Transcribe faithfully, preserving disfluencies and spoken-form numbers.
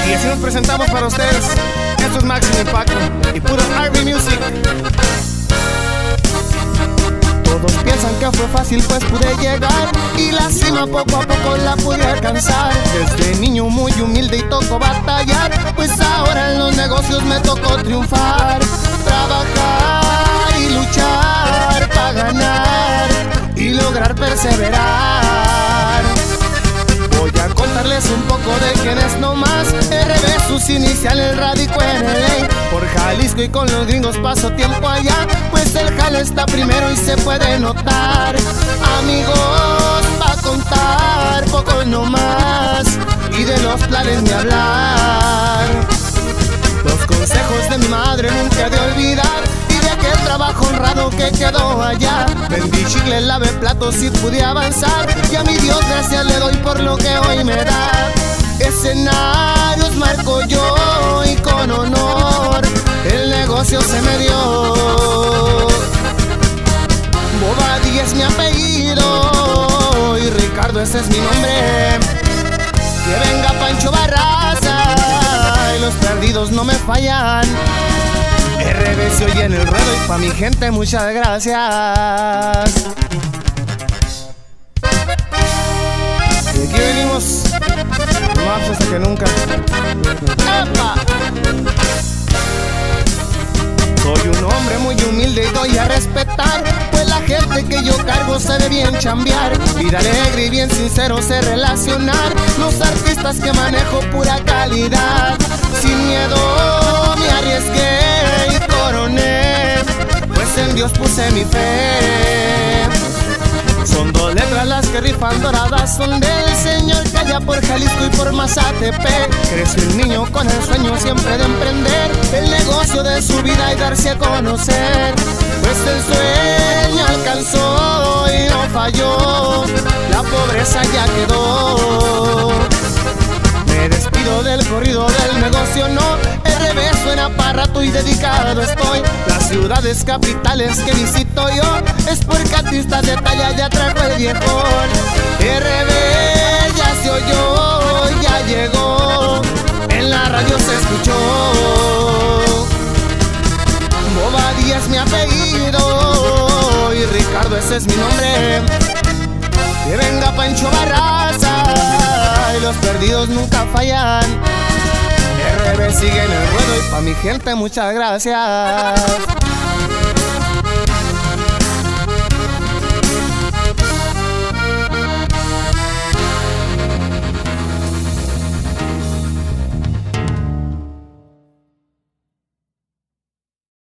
Y así nos presentamos para ustedes. Esto es Máximo Impacto y puro R B Music. Todos piensan que fue fácil, pues pude llegar y la cima poco a poco la pude alcanzar. Desde niño muy humilde y tocó batallar, pues ahora en los negocios me tocó triunfar. Trabajar y luchar para ganar y lograr perseverar. Voy a contarles un poco de quién es nomás. R B, sus iniciales radicó en L A. Por Jalisco y con los gringos paso tiempo allá, pues el jale está primero y se puede notar. Amigos pa' contar, pocos nomás, y de los planes ni hablar. Los consejos de mi madre nunca he de olvidar, y de aquel trabajo honrado que quedó allá. Vendí chicles, lavé platos y pude avanzar, y a mi Dios gracias le doy por lo que hoy me da. Escenarios marco yo y con honor el negocio se me dio. Bobadilla es mi apellido y Ricardo ese es mi nombre. Que venga Pancho Barraza y los perdidos no me fallan. R B se oye en el ruedo y pa' mi gente muchas gracias. Y aquí venimos más hasta que nunca. ¡Epa! Soy un hombre muy humilde y doy a respetar, pues la gente que yo cargo sabe bien chambear. Vida alegre y bien sincero sé relacionar. Los artistas que manejo pura calidad. Sin miedo me arriesgué y coroné, pues en Dios puse mi fe. Son dos letras las que rifan doradas, son del señor que allá por Jalisco y por Mazatepec. Creció el niño con el sueño siempre de emprender el negocio de su vida y darse a conocer, pues el sueño alcanzó y no falló, la pobreza ya quedó. Me despido del corrido del negocio, no, R B suena para rato y dedicado estoy. Las ciudades capitales que visito yo es porque artistas de talla ya trajo el viejón. R B ya se oyó, ya llegó, en la radio se escuchó. Bobadilla es mi apellido y Ricardo ese es mi nombre. Que venga Pancho Barraza y los perdidos nunca fallan. R B sigue en el ruedo y pa' mi gente muchas gracias.